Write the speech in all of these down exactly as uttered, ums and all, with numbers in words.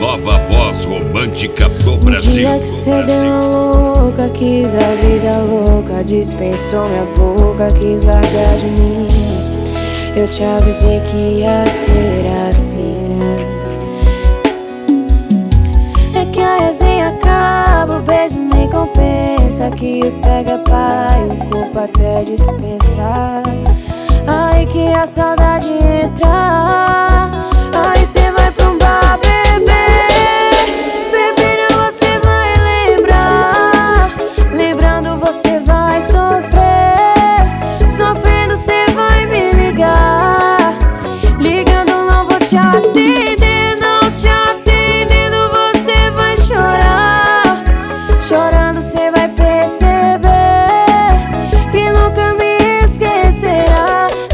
nova voz romântica do Brasil. Um dia que cê deu uma louca, quis a vida louca, dispensou minha boca, quis largar de mim. Eu te avisei que ia ser assim. É que a resenha acaba, o beijo nem compensa, que os pega pai, o corpo até dispensa. Aí que a saudade entra, aí cê vai pra um bar beber. Bebendo você vai lembrar, lembrando você vai sofrer, sofrendo cê vai me ligar, ligando não vou te atender, não te atendendo você vai chorar, chorando cê vai perceber que nunca me esquecerá.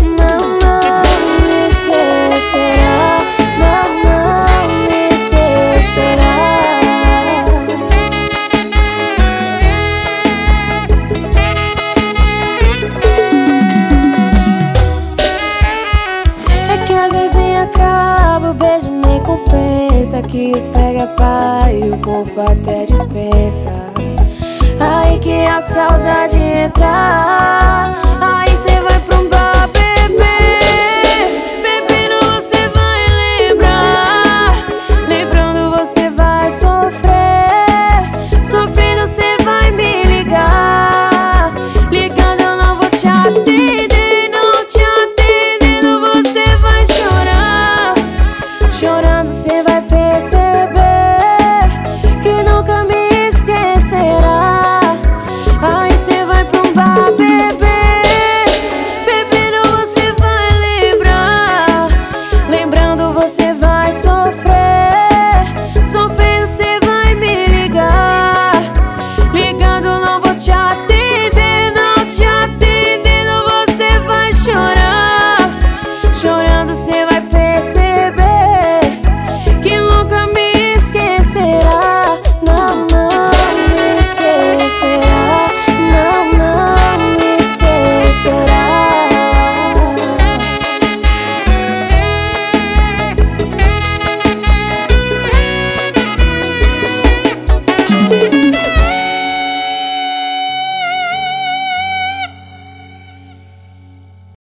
Que os pega pai, o corpo até dispensa. Aí que a saudade entra, aí